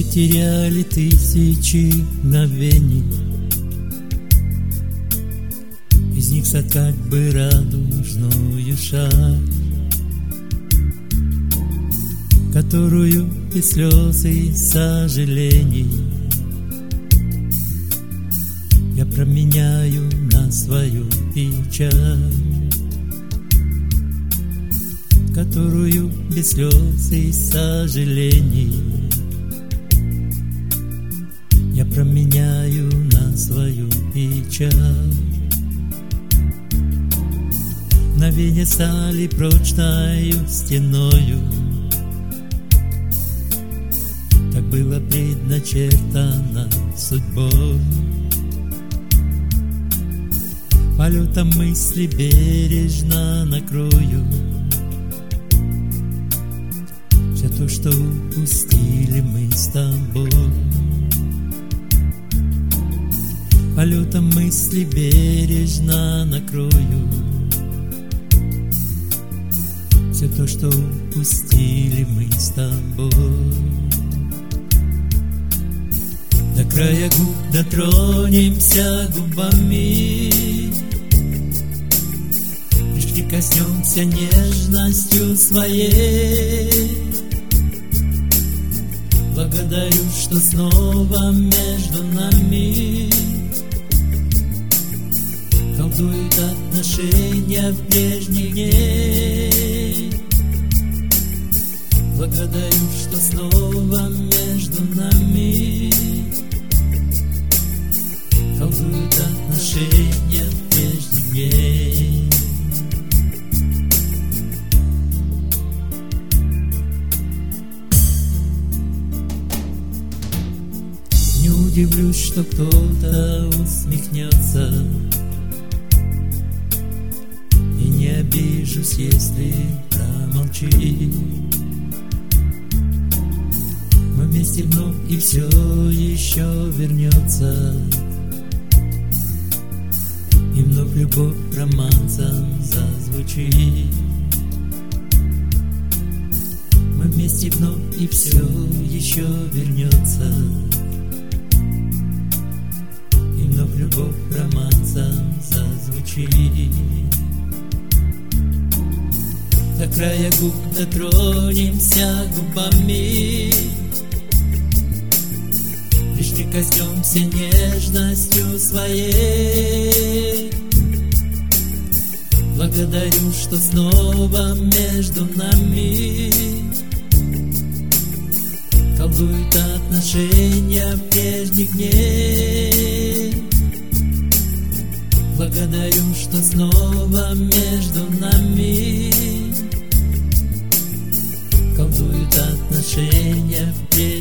теряли тысячи мгновений, из них соткать бы радужную шаль, которую без слез и сожалений я променяю на свою печаль, которую без слез и сожалений я променяю на свою печаль. Мгновения стали прочною стеною, так было предначертано судьбой. Полетом мысли бережно накрою все то, что упустили мы с тобой. Полетом мысли бережно накрою все то, что упустили мы с тобой. До края губ дотронемся губами, лишь коснемся нежностью своей. Благодарю, что снова между нами колдуют отношения прежних дней. Благодарю, что снова между нами колдуют отношения прежних дней. Не удивлюсь, что кто-то усмехнется, и не обижусь, если промолчит. Мы вместе вновь, и все еще вернется, и вновь любовь романсом зазвучит. Мы вместе вновь, и все еще вернется, и вновь любовь романсом зазвучит. До края губ дотронемся губами, лишь прикоснемся нежностью своей. Благодарю, что снова между нами колдуют отношения прежних дней. Благодарю, что снова между нами колдуют отношения прежних дней.